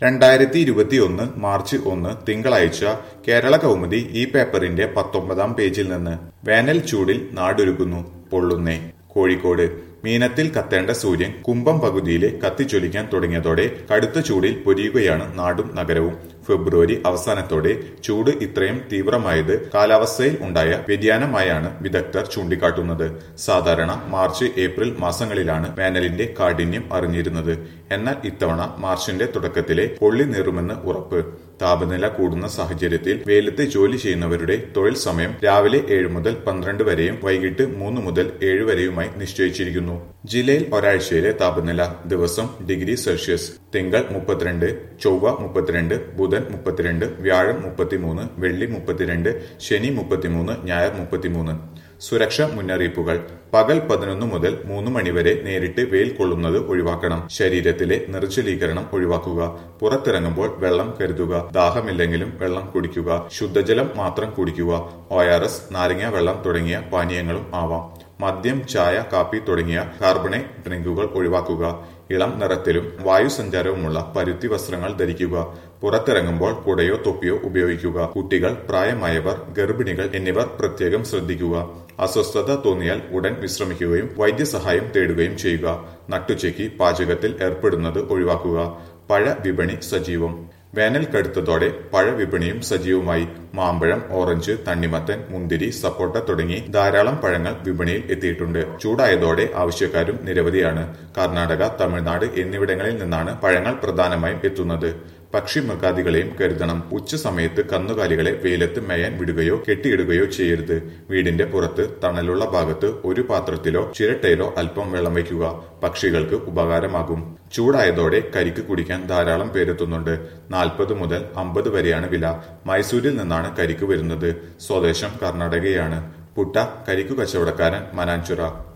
2021 March 1 തിങ്കളാഴ്ച കേരള കൗമുദി ഈ പേപ്പറിന്റെ 19-ാം പേജിൽ നിന്ന് വേനൽ ചൂടിൽ നാടൊരുങ്ങുന്നു പൊള്ളുന്നേ. കോഴിക്കോട് മീനത്തിൽ കത്തേണ്ട സൂര്യൻ കുംഭം പകുതിയിലെ കത്തിച്ചൊലിക്കാൻ തുടങ്ങിയതോടെ കടുത്ത ചൂടിൽ പൊരിയുകയാണ് നാടും നഗരവും. ഫെബ്രുവരി അവസാനത്തോടെ ചൂട് ഇത്രയും തീവ്രമായത് കാലാവസ്ഥയിൽ ഉണ്ടായ വ്യതിയാനമായാണ് വിദഗ്ധർ ചൂണ്ടിക്കാട്ടുന്നത്. സാധാരണ മാർച്ച് ഏപ്രിൽ മാസങ്ങളിലാണ് വേനലിന്റെ കാഠിന്യം അറിഞ്ഞിരുന്നത്. എന്നാൽ ഇത്തവണ മാർച്ചിന്റെ തുടക്കത്തിലെ പൊള്ളി നീറുമെന്ന് ഉറപ്പ്. താപനില കൂടുന്ന സാഹചര്യത്തിൽ വെയിലത്ത് ജോലി ചെയ്യുന്നവരുടെ തൊഴിൽ സമയം രാവിലെ 7 മുതൽ 12 വരെയും വൈകിട്ട് 3 മുതൽ 7 വരെയുമായി നിശ്ചയിച്ചിരിക്കുന്നു. ജില്ലയിൽ ഒരാഴ്ചയിലെ താപനില ദിവസം ഡിഗ്രി സെൽഷ്യസ്. തിങ്കൾ 32, ചൊവ്വ 32, ബുധൻ 32, വ്യാഴം 33, വെള്ളി 32, ശനി 33, ഞായർ 33. സുരക്ഷാ മുന്നറിയിപ്പുകൾ. പകൽ 11 മുതൽ 3 മണിവരെ നേരിട്ട് വെയിൽ കൊള്ളുന്നത് ഒഴിവാക്കണം. ശരീരത്തിലെ നിർജ്ജലീകരണം ഒഴിവാക്കുക. പുറത്തിറങ്ങുമ്പോൾ വെള്ളം കരുതുക. ദാഹമില്ലെങ്കിലും വെള്ളം കുടിക്കുക. ശുദ്ധജലം മാത്രം കുടിക്കുക. ORS, നാരങ്ങ വെള്ളം തുടങ്ങിയ പാനീയങ്ങളും ആവാം. മദ്യം, ചായ, കാപ്പി തുടങ്ങിയ കാർബണേറ്റ് ഡ്രിങ്കുകൾ ഒഴിവാക്കുക. ഇളം നിറത്തിലും വായുസഞ്ചാരവുമുള്ള പരുത്തി വസ്ത്രങ്ങൾ ധരിക്കുക. പുറത്തിറങ്ങുമ്പോൾ കുടയോ തൊപ്പിയോ ഉപയോഗിക്കുക. കുട്ടികൾ, പ്രായമായവർ, ഗർഭിണികൾ എന്നിവർ പ്രത്യേകം ശ്രദ്ധിക്കുക. അസ്വസ്ഥത തോന്നിയാൽ ഉടൻ വിശ്രമിക്കുകയും വൈദ്യസഹായം തേടുകയും ചെയ്യുക. നട്ടുച്ചയ്ക്ക് പാചകത്തിൽ ഏർപ്പെടുന്നത് ഒഴിവാക്കുക. പഴ വിപണി സജീവം. വേനൽ കടുത്തതോടെ പഴവിപണിയും സജീവമായി. മാമ്പഴം, ഓറഞ്ച്, തണ്ണിമത്തൻ, മുന്തിരി, സപ്പോട്ട തുടങ്ങി ധാരാളം പഴങ്ങൾ വിപണിയിൽ എത്തിയിട്ടുണ്ട്. ചൂടായതോടെ ആവശ്യക്കാരും നിരവധിയാണ്. കർണാടക, തമിഴ്നാട് എന്നിവിടങ്ങളിൽ നിന്നാണ് പഴങ്ങൾ പ്രധാനമായും എത്തുന്നത്. പക്ഷി മൃഗാദികളെയും കരുതണം. ഉച്ച സമയത്ത് കന്നുകാലികളെ വെയിലത്ത് മേയാൻ വിടുകയോ കെട്ടിയിടുകയോ ചെയ്യരുത്. വീടിന്റെ പുറത്ത് തണലുള്ള ഭാഗത്ത് ഒരു പാത്രത്തിലോ ചിരട്ടയിലോ അല്പം വെള്ളം വയ്ക്കുക. പക്ഷികൾക്ക് ഉപകാരമാകും. ചൂടായതോടെ കരിക്ക് കുടിക്കാൻ ധാരാളം പേരെത്തുന്നുണ്ട്. 40 മുതൽ 50 വരെയാണ് വില. മൈസൂരിൽ നിന്നാണ് കരിക്ക് വരുന്നത്. സ്വദേശം കർണാടകയാണ്. പുട്ട കരിക്കു കച്ചവടക്കാരൻ മനാഞ്ചിറ.